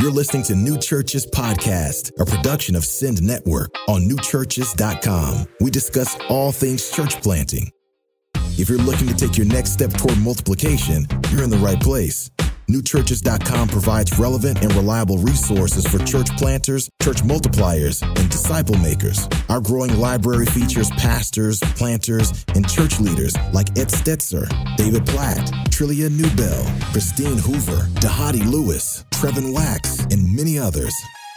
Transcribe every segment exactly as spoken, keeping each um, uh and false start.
You're listening to New Churches Podcast, a production of Send Network on new churches dot com. We discuss all things church planting. If you're looking to take your next step toward multiplication, you're in the right place. new churches dot com provides relevant and reliable resources for church planters, church multipliers, and disciple makers. Our growing library features pastors, planters, and church leaders like Ed Stetzer, David Platt, Trillia Newbell, Christine Hoover, Dahadi Lewis, Trevin Wax, and many others.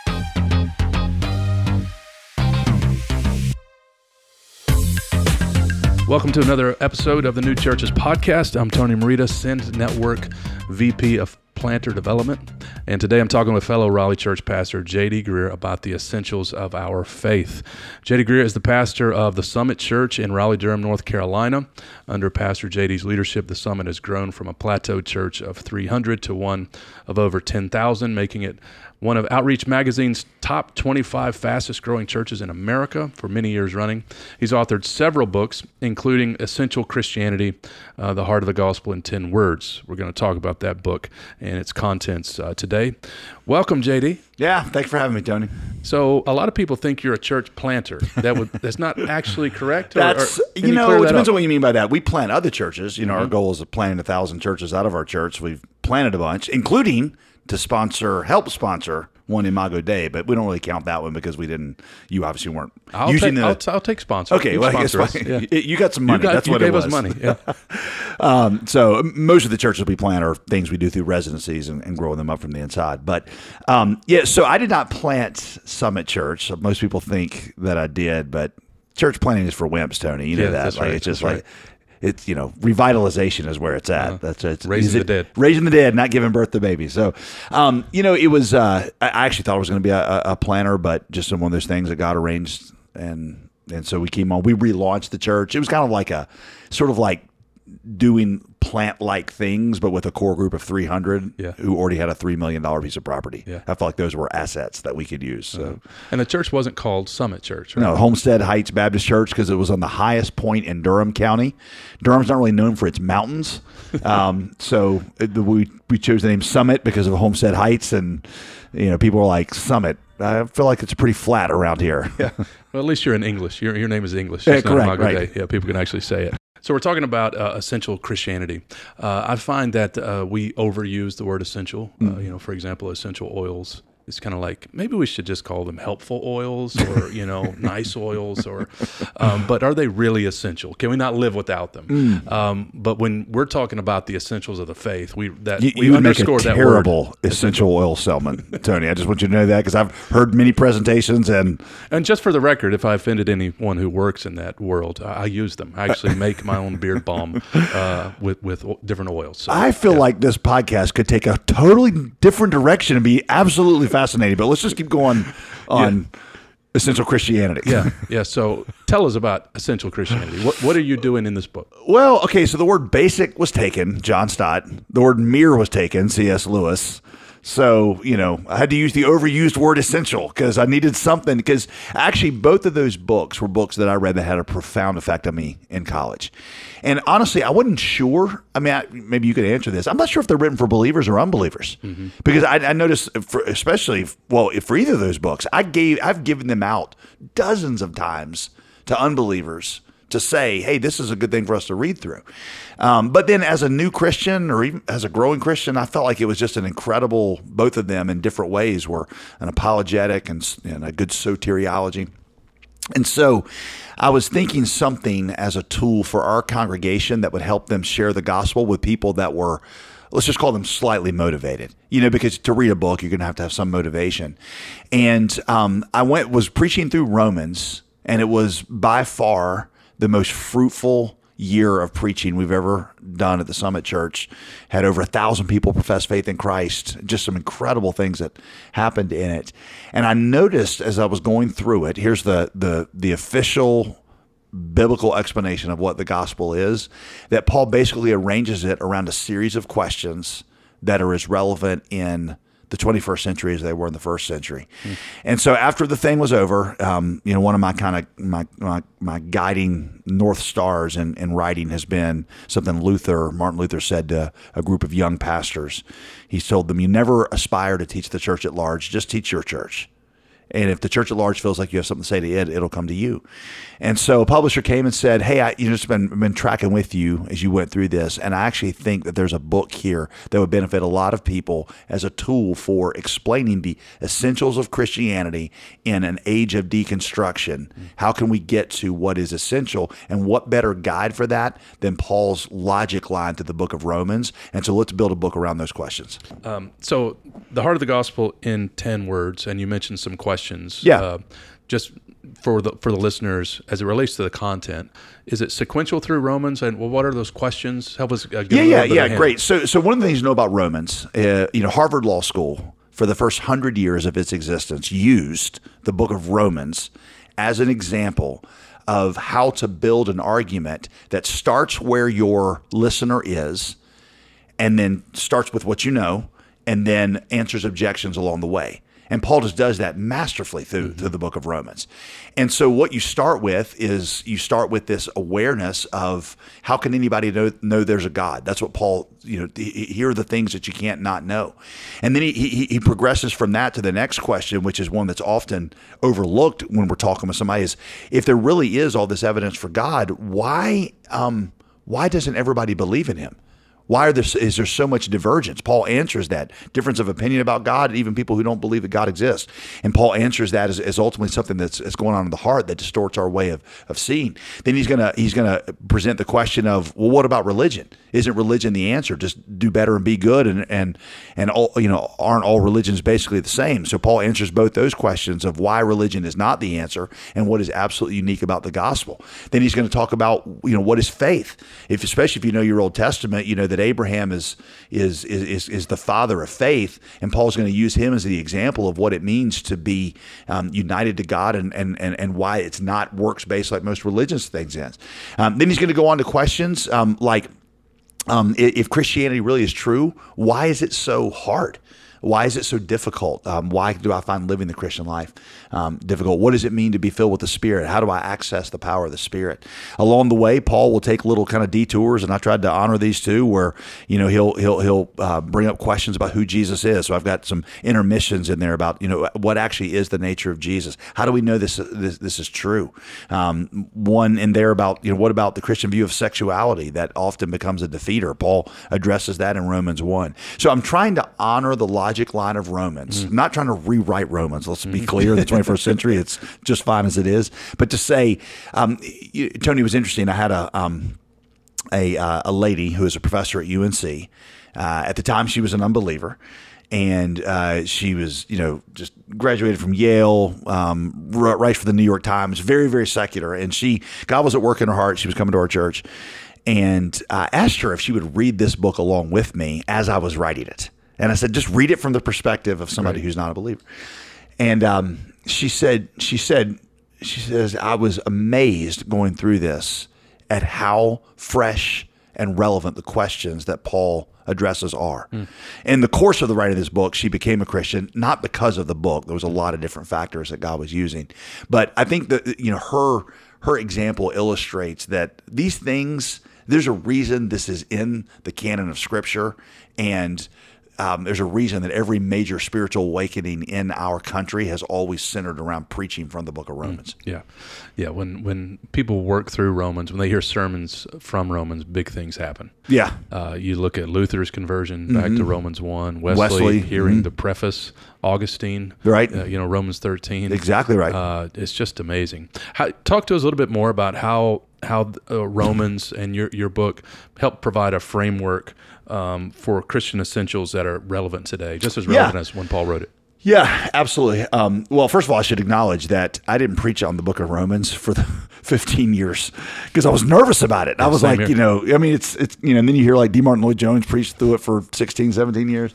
Welcome to another episode of the New Churches Podcast. I'm Tony Morita, Send Network V P of Planter Development. And today I'm talking with fellow Raleigh Church pastor J D Greear about the essentials of our faith. J D Greear is the pastor of the Summit Church in Raleigh-Durham, North Carolina. Under Pastor J D's leadership, the Summit has grown from a plateau church of three hundred to one of over ten thousand, making it one of Outreach Magazine's top twenty-five fastest growing churches in America for many years running. He's authored several books, including Essential Christianity, uh, The Heart of the Gospel in ten words. We're going to talk about that book and its contents uh, today. Welcome, J D. Yeah, thanks for having me, Tony. So a lot of people think you're a church planter. That would that's not actually correct? Or, That's, or, you know, you it depends up? on what you mean by that. We plant other churches. You know, Mm-hmm. our goal is to plant a thousand churches out of our church. We've planted a bunch, including to sponsor, help sponsor one Imago Dei, but we don't really count that one because we didn't, you obviously weren't I'll using take, the... I'll, t- I'll take sponsor. Okay, You well, I guess sponsor us. fine. Yeah. You got some money. You got, That's you what gave it was. us money. Yeah. um, so most of the churches we plant are things we do through residencies and, and growing them up from the inside. But um, yeah, so I did not plant Summit Church. So most people think that I did, but church planting is for wimps, Tony. You know Yeah, that. that's Like right. it's just That's like... It's, you know, revitalization is where it's at. Uh, That's it's raising is the it- dead. raising the dead, not giving birth to babies. So, um, you know, it was. Uh, I I actually thought it was going to be a, a planner, but just one of those things that got arranged, and and so we came on. We relaunched the church. It was kind of like a sort of like doing plant-like things, but with a core group of three hundred Yeah. who already had a three million dollar piece of property. Yeah. I felt like those were assets that we could use. So. Uh, and the church wasn't called Summit Church, right? No, Homestead Heights Baptist Church, because it was on the highest point in Durham County. Durham's not really known for its mountains, um, so it, we we chose the name Summit because of Homestead Heights, and you know people were like Summit. I feel like it's pretty flat around here. Yeah. Well, at least you're in English. Your your name is English. Yeah, It's not correct, Imago right. Dei. Yeah, people can actually say it. So we're talking about uh, essential Christianity. Uh, I find that uh, we overuse the word essential. Uh, you know, for example, essential oils. It's kind of like maybe we should just call them helpful oils or, you know, nice oils or, um, but are they really essential? Can we not live without them? Mm. Um, but when we're talking about the essentials of the faith, we that You, we you would make a underscore that terrible word. essential oil salesman, Tony. I just want you to know that because I've heard many presentations and And just for the record, if I offended anyone who works in that world, I, I use them. I actually make my own beard balm uh, with with o- different oils. So, I feel yeah. like this podcast could take a totally different direction and be absolutely fascinating. But let's just keep going on essential Christianity. Yeah, yeah. So tell us about essential Christianity. What what are you doing in this book? Well, okay, so the word basic was taken, John Stott. The word mere was taken, C S Lewis. So, you know, I had to use the overused word essential because I needed something. Because actually, both of those books were books that I read that had a profound effect on me in college. And honestly, I wasn't sure. I mean, I, maybe you could answer this. I'm not sure if they're written for believers or unbelievers. Mm-hmm. Because I, I noticed, for, especially, well, for either of those books, I gave, I've given them out dozens of times to unbelievers to say, hey, this is a good thing for us to read through. Um, but then as a new Christian or even as a growing Christian, I felt like it was just an incredible, both of them in different ways were an apologetic and, and a good soteriology. And so I was thinking something as a tool for our congregation that would help them share the gospel with people that were, let's just call them slightly motivated, you know, because to read a book, you're going to have to have some motivation. And um, I went, was preaching through Romans, and it was by far the most fruitful year of preaching we've ever done at the Summit Church. Had over a thousand people profess faith in Christ. Just some incredible things that happened in it. And I noticed as I was going through it, here's the the the official biblical explanation of what the gospel is, that Paul basically arranges it around a series of questions that are as relevant in the twenty-first century as they were in the first century. Mm. And so after the thing was over, um, you know, one of my kind of my, my my guiding North Stars in, in writing has been something Luther, Martin Luther said to a group of young pastors. He told them, you never aspire to teach the church at large, just teach your church. And if the church at large feels like you have something to say to it, it'll come to you. And so a publisher came and said, hey, I you know, just been, been tracking with you as you went through this. And I actually think that there's a book here that would benefit a lot of people as a tool for explaining the essentials of Christianity in an age of deconstruction. Mm-hmm. How can we get to what is essential? And what better guide for that than Paul's logic line to the book of Romans? And so let's build a book around those questions. Um, so the heart of the gospel in ten words, and you mentioned some questions. Yeah. Uh, just for the for the listeners, as it relates to the content, is it sequential through Romans? And well, what are those questions? Help us. Uh, give yeah, a yeah, bit yeah. of a Great. So, so one of the things you know about Romans, uh, you know, Harvard Law School for the first hundred years of its existence used the book of Romans as an example of how to build an argument that starts where your listener is, and then starts with what you know, and then answers objections along the way. And Paul just does that masterfully through, mm-hmm. through the book of Romans. And so what you start with is you start with this awareness of how can anybody know, know there's a God? That's what Paul, you know, he, here are the things that you can't not know. And then he, he he progresses from that to the next question, which is one that's often overlooked when we're talking with somebody, is if there really is all this evidence for God, why um, why doesn't everybody believe in him? Why are there, is there so much divergence? Paul answers that. Difference of opinion about God, even people who don't believe that God exists. And Paul answers that as, as ultimately something that's, that's going on in the heart that distorts our way of, of seeing. Then he's gonna he's gonna present the question of, well, what about religion? Isn't religion the answer? Just do better and be good, and and and all, you know, aren't all religions basically the same? So Paul answers both those questions of why religion is not the answer and what is absolutely unique about the gospel. Then he's going to talk about, you know, what is faith? If especially if you know your Old Testament, you know that Abraham is is is is the father of faith, and Paul's going to use him as the example of what it means to be um, united to God, and and and and why it's not works based like most religious things is. Um, then he's going to go on to questions um, like. Um, if Christianity really is true, why is it so hard? Why is it so difficult? Um, why do I find living the Christian life um, difficult? What does it mean to be filled with the Spirit? How do I access the power of the Spirit? Along the way, Paul will take little kind of detours, and I tried to honor these too, where you know he'll he'll he'll uh, bring up questions about who Jesus is. So I've got some intermissions in there about you know what actually is the nature of Jesus. How do we know this this, this is true? Um, one in there about you know what about the Christian view of sexuality that often becomes a defeater? Paul addresses that in Romans one. So I'm trying to honor the logic line of Romans. Mm. I'm not trying to rewrite Romans. Let's be clear. In the twenty-first century, it's just fine as it is. But to say, um, you, Tony, was interesting. I had a um, a, uh, a lady who was a professor at U N C. Uh, at the time, she was an unbeliever. And uh, she was, you know, just graduated from Yale, um, writes for the New York Times, very, very secular. And she, God was at work in her heart. She was coming to our church. And I asked her if she would read this book along with me as I was writing it. And I said, just read it from the perspective of somebody right. who's not a believer. And um, she said, she said, she says, I was amazed going through this at how fresh and relevant the questions that Paul addresses are. Mm. In the course of the writing of this book, she became a Christian, not because of the book. There was a lot of different factors that God was using. But I think that, you know, her her example illustrates that these things, there's a reason this is in the canon of Scripture, and Um, there's a reason that every major spiritual awakening in our country has always centered around preaching from the book of Romans. Mm, yeah. Yeah. When when people work through Romans, when they hear sermons from Romans, big things happen. Yeah. Uh, you look at Luther's conversion back mm-hmm. to Romans one, Wesley, Wesley hearing mm-hmm. the preface, Augustine, right? Uh, you know, Romans thirteen. Exactly right. Uh, it's just amazing. How, talk to us a little bit more about how how uh, Romans and your your book help provide a framework um, for Christian essentials that are relevant today, just as relevant yeah. as when Paul wrote it. Yeah, absolutely. Um, well, first of all, I should acknowledge that I didn't preach on the book of Romans for the fifteen years because I was nervous about it. Yeah, I was like, here. you know, I mean, it's, it's, you know, and then you hear like D. Martin Lloyd-Jones preach through it for sixteen, seventeen years.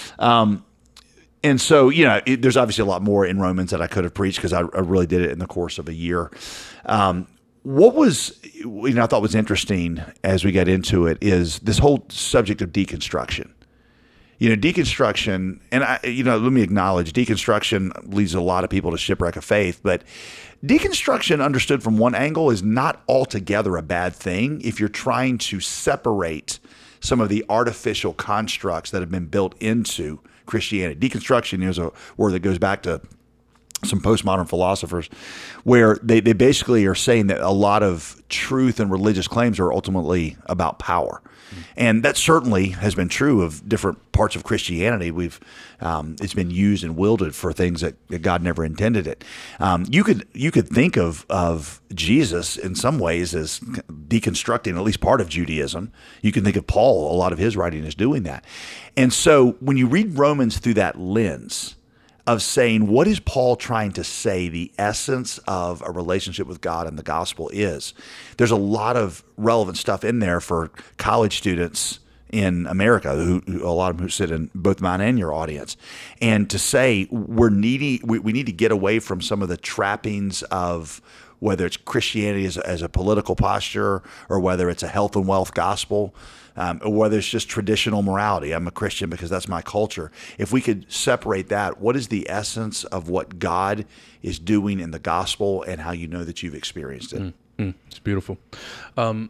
Um, and so, you know, it, there's obviously a lot more in Romans that I could have preached because I, I really did it in the course of a year. Um, what was, you know, I thought was interesting as we got into it is this whole subject of deconstruction. you know, deconstruction, and I, you know, let me acknowledge deconstruction leads a lot of people to shipwreck of faith, but deconstruction understood from one angle is not altogether a bad thing if you're trying to separate some of the artificial constructs that have been built into Christianity. Deconstruction is a word that goes back to some postmodern philosophers, where they, they basically are saying that a lot of truth and religious claims are ultimately about power. Mm. And that certainly has been true of different parts of Christianity. We've um, it's been used and wielded for things that, that God never intended it. Um, you could you could think of of Jesus in some ways as deconstructing at least part of Judaism. You can think of Paul, a lot of his writing is doing that. And so when you read Romans through that lens of saying, what is Paul trying to say the essence of a relationship with God and the gospel is, there's a lot of relevant stuff in there for college students in America, who, who a lot of them who sit in both mine and your audience. And to say we're needy, we, we need to get away from some of the trappings of whether it's Christianity as a, as a political posture or whether it's a health and wealth gospel. Um, or whether it's just traditional morality. I'm a Christian because that's my culture. If we could separate that, what is the essence of what God is doing in the gospel and how you know that you've experienced it? Mm, mm, it's beautiful. Um,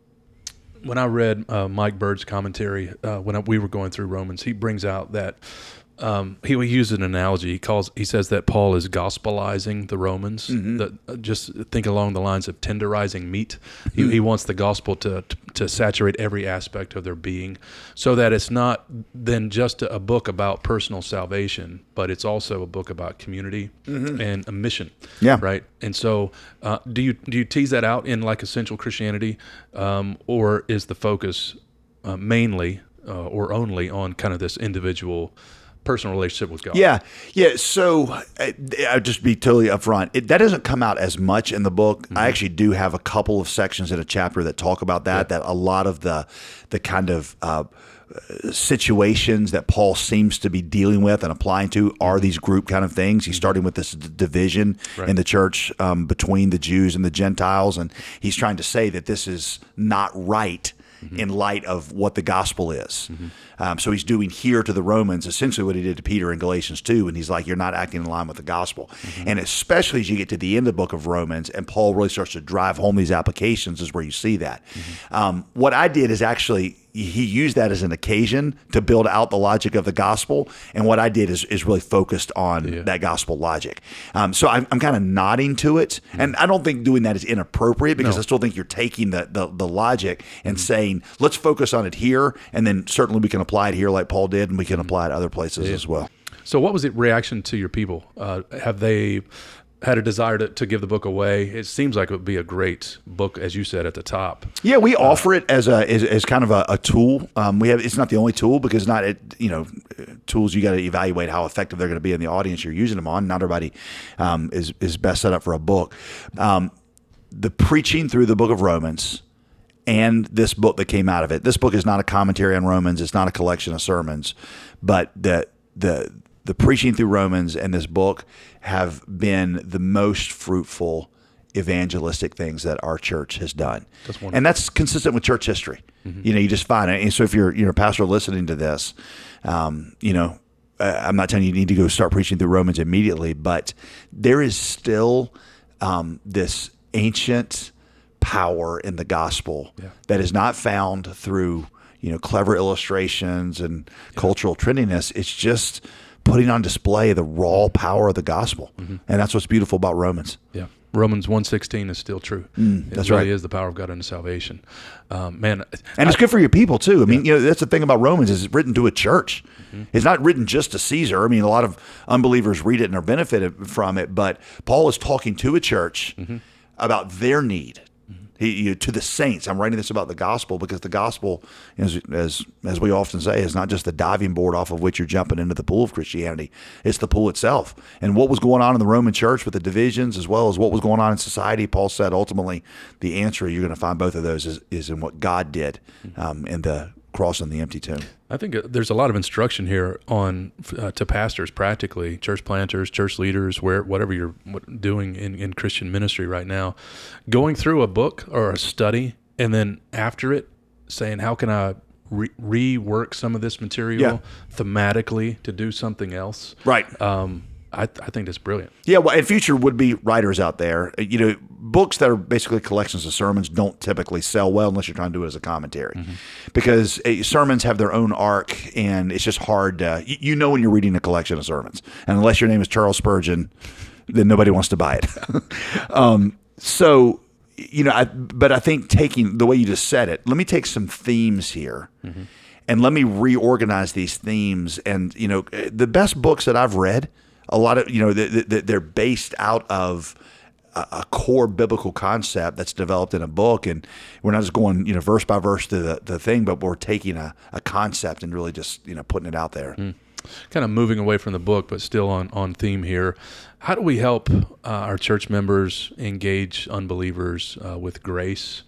when I read uh, Mike Bird's commentary, uh, when I, we were going through Romans, he brings out that Um, he, he uses an analogy. He calls. He says that Paul is gospelizing the Romans. Mm-hmm. That uh, just think along the lines of tenderizing meat. He, mm-hmm. he wants the gospel to, to to saturate every aspect of their being, so that it's not then just a, a book about personal salvation, but it's also a book about community mm-hmm. and a mission. Yeah. Right. And so, uh, do you do you tease that out in like Essential Christianity, um, or is the focus uh, mainly uh, or only on kind of this individual personal relationship with God? Yeah, yeah. So I, I'll just be totally upfront. It, that doesn't come out as much in the book. Mm-hmm. I actually do have a couple of sections in a chapter that talk about that. Yeah. That a lot of the the kind of uh, situations that Paul seems to be dealing with and applying to are these group kind of things. He's starting with this d- division right. in the church um, between the Jews and the Gentiles, and he's trying to say that this is not right. Mm-hmm. in light of what the gospel is. Mm-hmm. Um, so he's doing here to the Romans essentially what he did to Peter in Galatians two, and he's like, you're not acting in line with the gospel. Mm-hmm. And especially as you get to the end of the book of Romans and Paul really starts to drive home these applications is where you see that. Mm-hmm. Um, what I did is actually he used that as an occasion to build out the logic of the gospel. And what I did is, is really focused on yeah. that gospel logic. Um, so I'm, I'm kind of nodding to it. Mm-hmm. And I don't think doing that is inappropriate because no. I still think you're taking the, the, the logic and mm-hmm. saying, let's focus on it here. And then certainly we can apply it here like Paul did, and we can apply it other places yeah. as well. So what was the reaction to your people? Uh, have they had a desire to, to give the book away? It seems like it would be a great book, as you said at the top. Yeah, we uh, offer it as a as, as kind of a, a tool. Um, we have it's not the only tool because not it, you know tools you got to evaluate how effective they're going to be in the audience you're using them on. Not everybody um, is is best set up for a book. Um, the preaching through the book of Romans and this book that came out of it. This book is not a commentary on Romans. It's not a collection of sermons, but the the the preaching through Romans and this book have been the most fruitful evangelistic things that our church has done. That's and that's consistent with church history. Mm-hmm. You know, you just find it. And so if you're, you know, a pastor listening to this, um, you know, I'm not telling you you need to go start preaching through Romans immediately, but there is still um, this ancient power in the gospel yeah. that is not found through, you know, clever illustrations and yeah. cultural trendiness. It's just putting on display the raw power of the gospel. Mm-hmm. And that's what's beautiful about Romans. Yeah. Romans one sixteen is still true. Mm, it that's really right. is the power of God unto salvation. Um, man. And I, it's good for your people too. I mean, yeah. you know, that's the thing about Romans is it's written to a church. Mm-hmm. It's not written just to Caesar. I mean, a lot of unbelievers read it and are benefited from it, but Paul is talking to a church mm-hmm. about their need. He, you, to the saints. I'm writing this about the gospel because the gospel, as, as as we often say, is not just the diving board off of which you're jumping into the pool of Christianity. It's the pool itself. And what was going on in the Roman church with the divisions as well as what was going on in society, Paul said ultimately the answer, you're going to find both of those, is, is in what God did um, in the cross and the empty tomb. I think there's a lot of instruction here on uh, to pastors practically, church planters, church leaders, where whatever you're doing in, in Christian ministry right now, going through a book or a study and then after it saying, how can I re- rework some of this material Yeah. thematically to do something else. Right. Um, I, I think that's brilliant. Yeah, well, and future would-be writers out there, you know, books that are basically collections of sermons don't typically sell well unless you're trying to do it as a commentary, mm-hmm. because uh, sermons have their own arc, and it's just hard. Uh, you, you know when you're reading a collection of sermons, and unless your name is Charles Spurgeon, then nobody wants to buy it. um, so, you know, I, but I think taking the way you just said it, let me take some themes here. Mm-hmm. And let me reorganize these themes. And, you know, the best books that I've read, a lot of, you know, they're based out of a core biblical concept that's developed in a book. And we're not just going, you know, verse by verse to the, the thing, but we're taking a, a concept and really just, you know, putting it out there. Mm. Kind of moving away from the book, but still on, on theme here. How do we help uh, our church members engage unbelievers uh, with grace?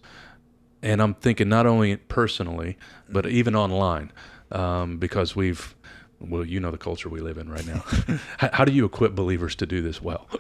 And I'm thinking not only personally, but even online, um, because we've, well, you know the culture we live in right now. how, how do you equip believers to do this well?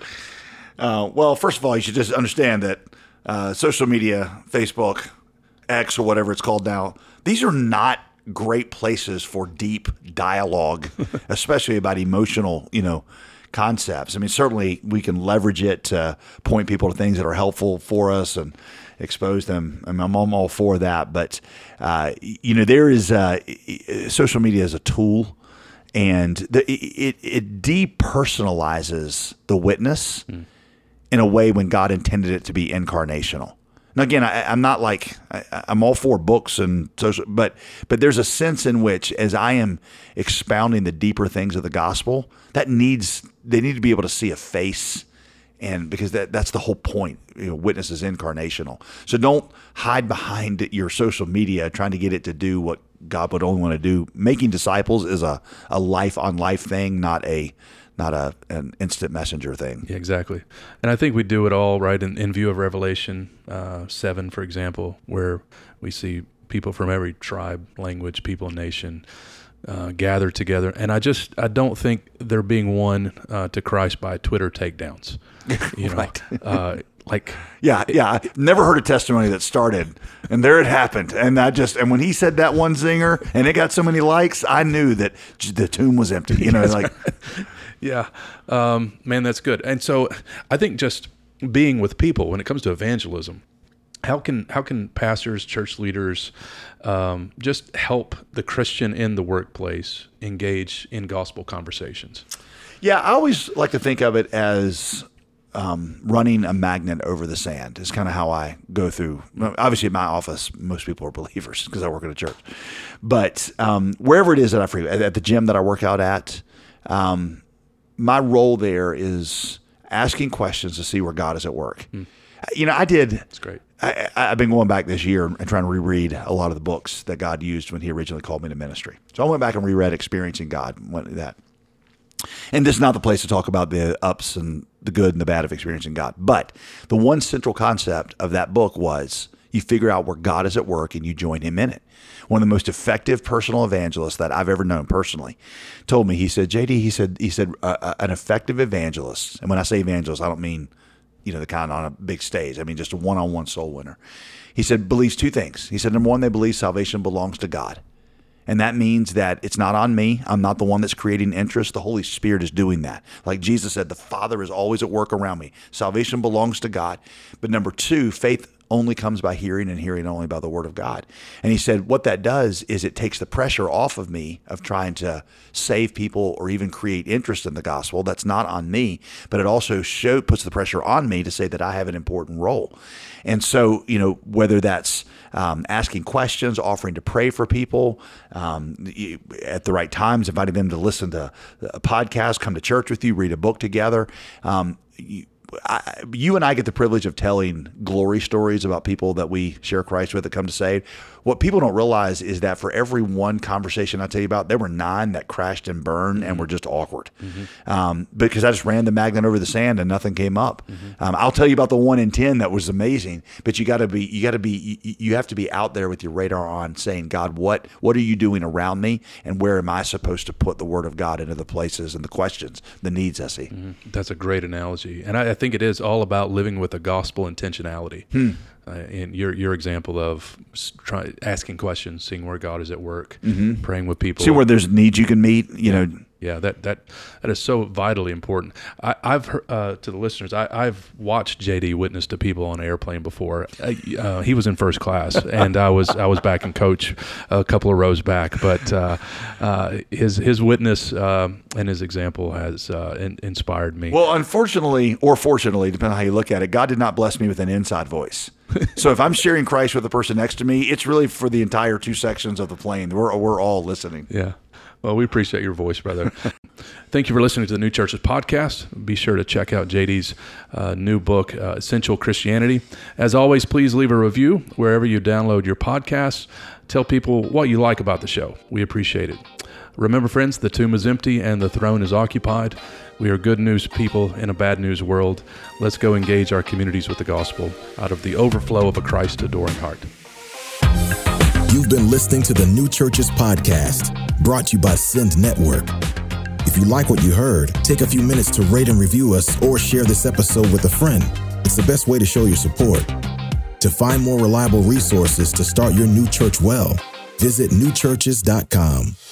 Uh, well, first of all, you should just understand that uh, social media, Facebook, X, or whatever it's called now, these are not great places for deep dialogue, especially about emotional, you know, concepts. I mean, certainly we can leverage it to point people to things that are helpful for us and expose them. I mean, I'm all for that. But, uh, you know, there is uh, social media as a tool, and the, it, it depersonalizes the witness mm. in a way when God intended it to be incarnational. Now, again, I, I'm not like I, I'm all for books and social, but but there's a sense in which, as I am expounding the deeper things of the gospel, that needs they need to be able to see a face, and because that that's the whole point. You know, witness is incarnational, so don't hide behind your social media trying to get it to do what God would only want to do. Making disciples is a a life on life thing, not a not a an instant messenger thing. Yeah, exactly. And I think we do it all right in, in view of Revelation uh, seven, for example, where we see people from every tribe, language, people, nation uh, gather together. And I just I don't think they're being won uh, to Christ by Twitter takedowns. You know, right. uh, like yeah, yeah. I never heard a testimony that started, and there it happened. And I just and when he said that one zinger, and it got so many likes, I knew that the tomb was empty. You know, like. Yeah, um, man, that's good. And so I think just being with people when it comes to evangelism, how can how can pastors, church leaders um, just help the Christian in the workplace engage in gospel conversations? Yeah, I always like to think of it as um, running a magnet over the sand is kind of how I go through. Obviously, in my office, most people are believers because I work at a church. But um, wherever it is that I frequent, at the gym that I work out at, um, my role there is asking questions to see where God is at work. Hmm. You know, I did. That's great. I, I've been going back this year and trying to reread a lot of the books that God used when He originally called me to ministry. So I went back and reread Experiencing God. Went that. And this is not the place to talk about the ups and the good and the bad of experiencing God. But the one central concept of that book was you figure out where God is at work and you join Him in it. One of the most effective personal evangelists that I've ever known personally told me, he said, J D, he said, he said, uh, an effective evangelist, and when I say evangelist, I don't mean, you know, the kind on a big stage. I mean, just a one-on-one soul winner. He said, believes two things. He said, number one, they believe salvation belongs to God. And that means that it's not on me. I'm not the one that's creating interest. The Holy Spirit is doing that. Like Jesus said, the Father is always at work around me. Salvation belongs to God. But number two, faith only comes by hearing, and hearing only by the word of God. And he said, what that does is it takes the pressure off of me of trying to save people or even create interest in the gospel. That's not on me, but it also show, puts the pressure on me to say that I have an important role. And so, you know, whether that's um, asking questions, offering to pray for people um, at the right times, inviting them to listen to a podcast, come to church with you, read a book together. Um, you, I, you and I get the privilege of telling glory stories about people that we share Christ with that come to save. What people don't realize is that for every one conversation I tell you about, there were nine that crashed and burned mm-hmm. and were just awkward mm-hmm. um, because I just ran the magnet over the sand and nothing came up. Mm-hmm. Um, I'll tell you about the one in ten that was amazing, but you got to be, you got to be, you, you have to be out there with your radar on, saying, God, what, what are you doing around me, and where am I supposed to put the Word of God into the places and the questions, the needs I see? Mm-hmm. That's a great analogy, and I, I think it is all about living with a gospel intentionality. Hmm. uh, in your your example of s- try, asking questions, seeing where God is at work, Mm-hmm. praying with people. See where there's needs you can meet, you know. Yeah, that that that is so vitally important. I, I've heard, uh, to the listeners, I, I've watched J D witness to people on an airplane before. Uh, uh, he was in first class, and I was I was back in coach a couple of rows back. But uh, uh, his his witness uh, and his example has uh, in, inspired me. Well, unfortunately, or fortunately, depending on how you look at it, God did not bless me with an inside voice. So if I'm sharing Christ with the person next to me, it's really for the entire two sections of the plane. We're we're all listening. Yeah. Well, we appreciate your voice, brother. Thank you for listening to the New Churches podcast. Be sure to check out J D's uh, new book, uh, Essential Christianity. As always, please leave a review wherever you download your podcasts. Tell people what you like about the show. We appreciate it. Remember, friends, the tomb is empty and the throne is occupied. We are good news people in a bad news world. Let's go engage our communities with the gospel out of the overflow of a Christ-adoring heart. You've been listening to the New Churches podcast, brought to you by Send Network. If you like what you heard, take a few minutes to rate and review us or share this episode with a friend. It's the best way to show your support. To find more reliable resources to start your new church well, visit new churches dot com.